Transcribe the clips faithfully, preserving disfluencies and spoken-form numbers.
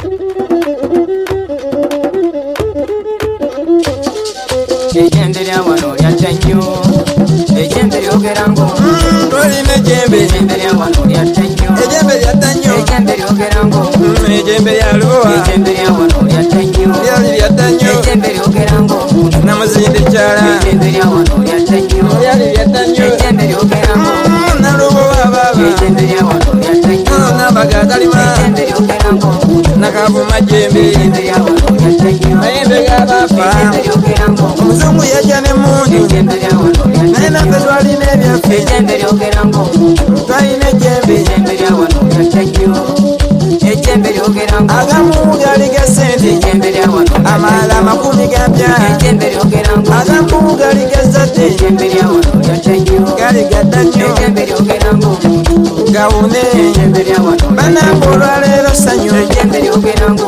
Ejembe lya wano lyatta nnyo, ejembe lyogera ngo Tolina ejembe, ejembe lya wano lyatta nnyo, ejembe lyatta nnyo, ejembe lyogera ngo ejembe lya Lubowa, ejembe lya wano lyatta nnyo, lyali lyatta nnyo, ejembe lyogera ngo Namuzinde kyala, ejembe lya wano lyatta nnyo, lyali lyatta nnyo, ejembe lyogera ngo Nalubowa baba, ejembe lya wano lyatta nnyo, Nabaga talima, ejembe lyogera ngo Nakavuma jembe, ejembe lya wano lyatta nnyo, mayembe g'abafa, ejembe lyogera ngo omuzungu yajja n'emmundu, ejembe lya wano lyatta naye naffe twalina ebyaffe, ejembe lyogera ngo twalina ejembe, ejembe lya wano lyatta nnyo, ejembe lyogera ngo agamu gali ga ssente, ejembe lya wano amalala amakumi gapya, ejembe lyogera ngo agamu gali ga zadde, ejembe lya wano lyatta nnyo, gali gadda nnyo, ejembe lyogera ngo gawune, ejembe lya wano bannange olwaleero ssanyu, ejembe lyogera ngo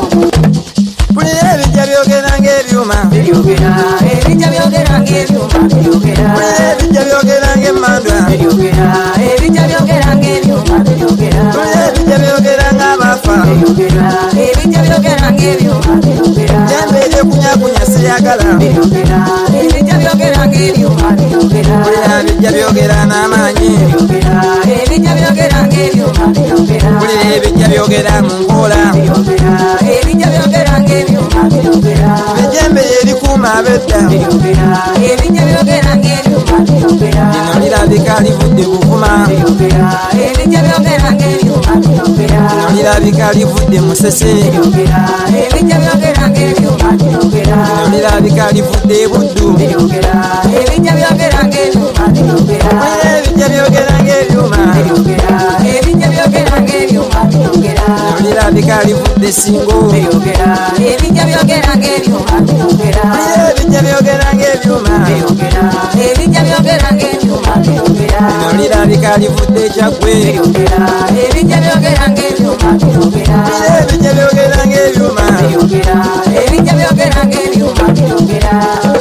mpulira ebijja byogera ng'ebyuma, biryogera ebijja byogera ng'ebyuma biryogera mpulira ebijja byogera ng'emmandwa, biryogera ebijja byogera ng'ebyuma biryogera mpulira ebijja byogera ng'abafa, biryogera ebijja byogera ng'ebyuma biryogera jembe eryekunyakunya siyagala, biryogera ebijja byogera ng'ebyuma biryogera mpulira ebijja byogera n'amaanyi, biryogera ebijja byogera ng'ebyuma biryogera mpulira ebijja byogera mu nkoola, biryogera ebijja byogera ng'ebyuma biryogera ejembe lyerikuuma ab'edda, biryogera ebijja byogera ng'ebyuma biryogera lino lirabika livudde buvuma, biryogera ebijja byogera ng'ebyuma biryogera lino lirabika livudde musese, biryogera ebijja byogera ng'ebyuma biryogera lino lirabika livudde buddu, biryogera ebijja byogera ng'ebyuma biryogera mpulira ebijja byogera ng'ebyuma, biryogera ebijja byogera ng'ebyuma biryogera lino lirabika livudde singo, biryogera ebijja byogera ng'ebyuma biryogera mpulira ebijja byogera ng'ebyuma, biryogera ebijja byogera ng'ebyuma biryogera lino lirabika livudde ekyaggwe, biryogera ebijja byogera ng'ebyuma biryogera mpulira ebijja byogera ng'ebyuma, biryogera ebijja byogera ng'ebyuma biryogera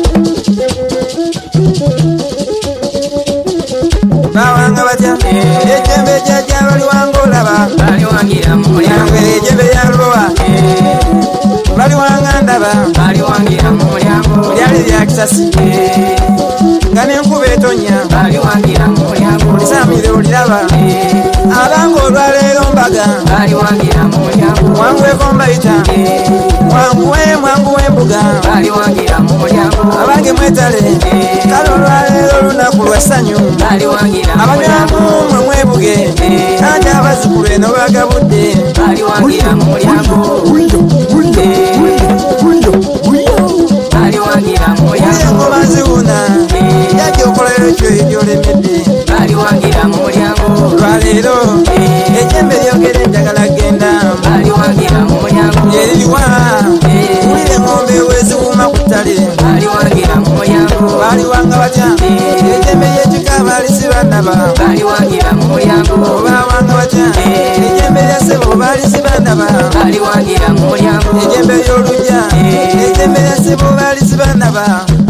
bawanga batya ejembe jjajja baliwanga olaba, baliwangira mu mulyango yange ejembe lya Lubowa, baliwanga ndaba, baliwangira mu mulyango lyali lya kisasi, nga n'enkuba etonya, baliwangira mu mulyango lisaamire oliraba, abanga olwaleero mbaga, baliwangira mu mulyango wangweko mbayita, mwanguwe mwanguwe embuga, baliwangira mu mulyango abange mwetale, kale olwaleero olunaku lw'essanyu, baliwangira mu abanywangu mulyango mwe mwebuge, ate abazzukulu eno bagabudde, baliwangira mu mulyango baliwangira mu mulyango engoma nziwuna, jjajja okolera ekyo ebyolemedde, baliwangira mu mulyango olwaleero ejembe lyogera enjagala genda, baliwangira mu mulyango eririwa wulira engombe weziwuuma ku ttale, baliwangira mu mulyango baaliwanga batya ejembe ly'ekika baalisiba ndaba, baliwangira mu mulyango baawanga batya ejembe lya ssebo baalisiba ndaba, baliwangira mu mulyango ejembe ly'olujja ejembe lya ssebo baalisiba ndaba,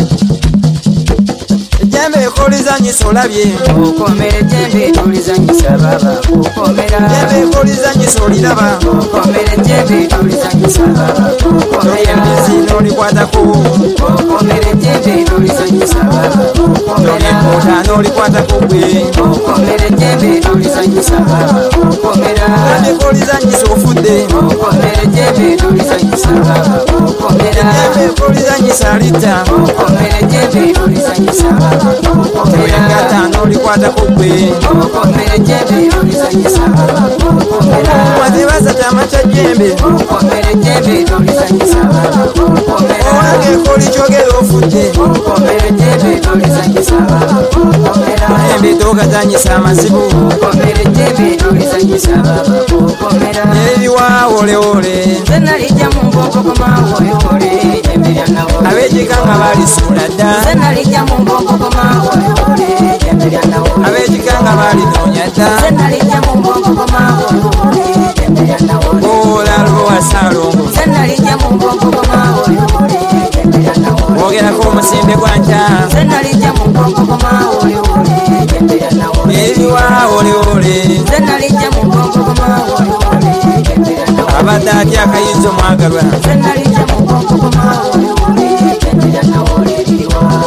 ejembe ekolizanyisa olabye, okomera ejembe tolizanyisa baba okomera ejembe ekolizanyisa oliraba, okomera ejembe tolizanyisa baba okomera embizi n'olikwatako, okomera ejembe tolizanyisa baba okomera empuuta n'olikwatako gwe, okomera ejembe tolizanyisa baba okomera ejembe ekolizanyisa ofudde, okomera ejembe tolizanyisa baba okomera ejembe ekolizanyisa alitta, okomera ejembe tolizanyisa baba okomera engata n'olikwatako gwe, okomera ejembe tolizanyisa baba okomera watebaza kyama kya jembe, okomera ejembe tolizanyisa baba okomera owange ekoli kyogera ofudde, okomera ejembe tolizanyisa baba okomera embe tokazanyisa amazibu, okomera ejembe tolizanyisa baba okomera eririwa wolewole, nze nalijja mu mbokokoma woyole ejembe lya nawo ab'ekika nga baalisuula dda, nze nalijja mu mbokokoma woyole ejembe lya nawo ab'ekika nga baalinoonya dda, nze nalijja mu mbokokoma woyole ejembe lya nawo ola Lubowa Ssaalongo, nze nalijja mu mbokokoma woyole ejembe lya nawo boogerako omusimbe gwa nkya, nze nalijja mu mbokokoma woyole ejembe lya nawo eririwa wolewole, nze nalijja mu mbokokoma woyole ejembe lya nawo abadde atya akayinza mwagalwa fenalija mukokoma oli kenjira nawole liwa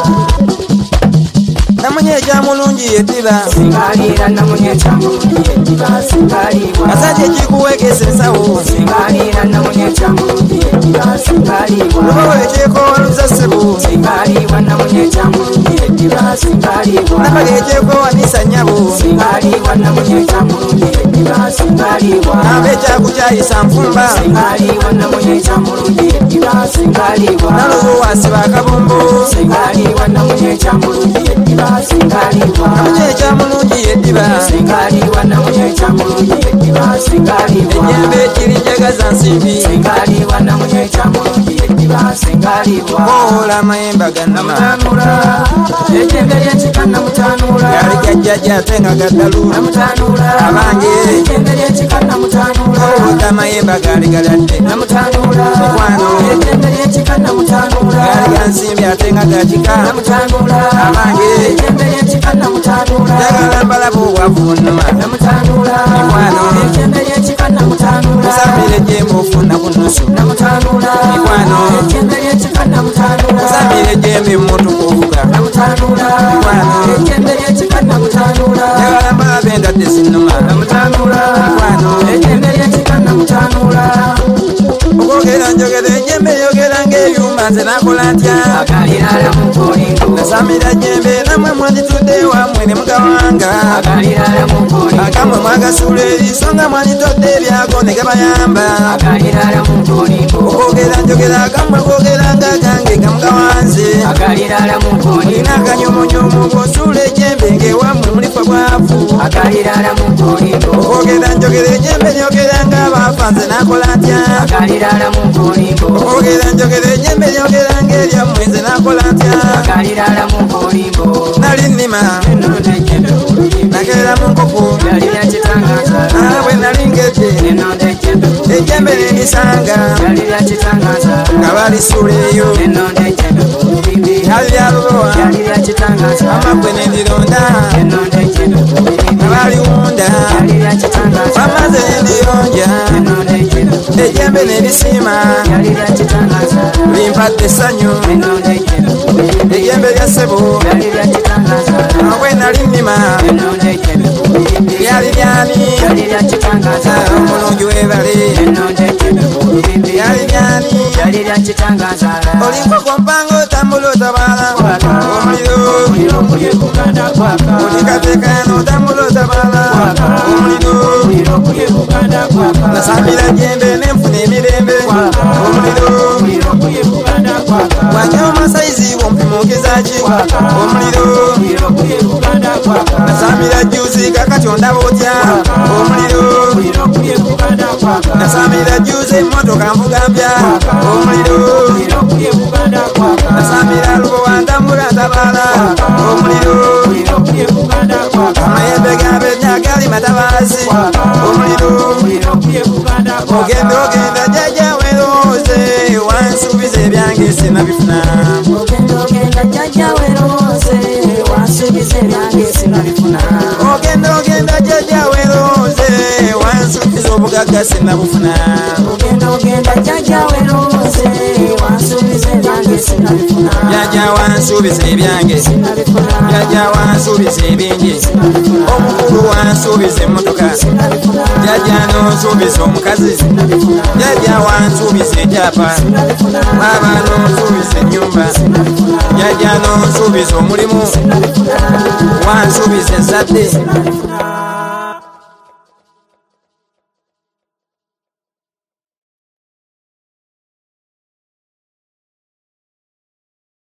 namunye ekyamulungi yeddiba singalira namunye ekyamulungi yeddiba singalibwa basajja ekikuwegesa ensawo singalira namunye ekyamulungi yeddiba singalibwa lubawo ekyekowaluza ssebo singalibwa namunye ekyamulungi yeddiba singalibwa nabaga ekyekowanisa nnyabo singalibwa namunye ekyamulungi yeddiba singalibwa namba ekyakukyayisa nfumba singalibwa namunye ekyamulungi yeddiba singalibwa nalowo wasiba akabombo singalibwa namunye ekyamulungi yeddiba singalibwa namunye ekyamulungi yeddiba singalibwa namunye ekyamulungi yeddiba singalibwa ejjembe ekirinjagaza nsimbi singalibwa namunye ekyamulungi yeddiba singalibwa koola amayemba gannama namutanula ejjembe lyekika namutanula gali gajjajja ate nga gaddalu namutanula abange ejjembe lyekika namutanula koola amayemba gali galadde namutanula mukwano ejjembe lyekika namutanula gali gansimbi ate nga gakika namutanula abange ejjembe lyekika namutanula njagala mbalaba obwavu bunnuma namutanula mukwano ejjembe lyekika namutanula kusambira ejjembe ofuna ku nnusu namutanula mukwano ejjembe lyekika namutanula kusambira ejjembe emmotoka ovuga namutanula mukwano ejjembe lyekika namutanula njagala mbalaba endadde zinnuma namutanula mukwano ejjembe lyekika namutanula okwogera njogera ejjembe lyogera ng'ebyuma nze nakola ntya akalirala mukolingo nasamira jjembe namwe mwanditudde wamwe ne mugawanga akalirala mukolingo agamwe mwagasuula eriiso nga mwanditodde ebyago ne gabayamba akalirala mukolingo okwogera njogera agamwe kwogera nga gange gamugawanze akalirala mukolingo olina akanyumunyomu bw'osuula ejjembe ng'ewammwe mulifa bwavu akalirala mukolingo okwogera njogera ejjembe lyogera ng'abaafa nze nakola ntya akalirala mukolingo okwogera njogera ejjembe lyogera ng'eryammwe nze nakola ntya akalirala mukolingo nali nnima eno ndejjembe nakeera mu nkoko yali yakitangaza bwe nali ngedde eno ndejjembe ejjembe linisanga yali yakitangaza nga balisuula eyo eno ndejjembe yali lyalubowa yali yakitangaza amagwe nendironda eno ndejjembe nga baliwunda yali yakitangaza amaze nendiyonja eno ndejjembe ejjembe nerisiima yali yakitangaza limpadde essanyu eno ndejjembe ejjembe lya ssebo Yali yakitangaza bwe nali nnima eno ndejjebe lyali lyani yali yakitangaza omulungi webale eno ndejjebe lyali lyani yali yakitangaza olinkoko mpango otambula otabaala omuliro omuliro guli kuganda kwaka olikatekano otambula otabaala omuliro omuliro guli kuganda kwaka nasambira jembe nenfuna emirembe omuliro omuliro guli kuganda kwaka wanyoma saizi wompimukizaki omuliro omuliro guli kuganda kwaka nasambira juzi kakati ondaba otya omuliro omuliro guli kuganda kwaka nasambira juzi emotoka nvuga mpya omuliro omuliro guli kuganda kwaka nasambira lubowa ntambula ntabaala omuliro omuliro guli kuganda kwaka amayembe gabe nyagali matabaasi omuliro omuliro guli kuganda kwaka ogenda ogenda jajja weroze wansuubiza ebyange sinabifuna ogenda ogenda jjajja weroze wansuubiza ebyange sinabifuna ogenda ogenda jajja weroze wansuubiza obugagga sinabufuna ogenda ogenda jjajja weroze wansuubiza ebyange sinabifuna jajja wansuubiza ebyange sinabifuna jajja wansuubiza ebingi omukulu wansuubiza emmotoka sinabifuna jajja nonsuubiza omukazi jajja wansuubiza ekyapa baba nonsuubiza ennyumba jajja nonsuubiza omulimu wansuubiza ezzadde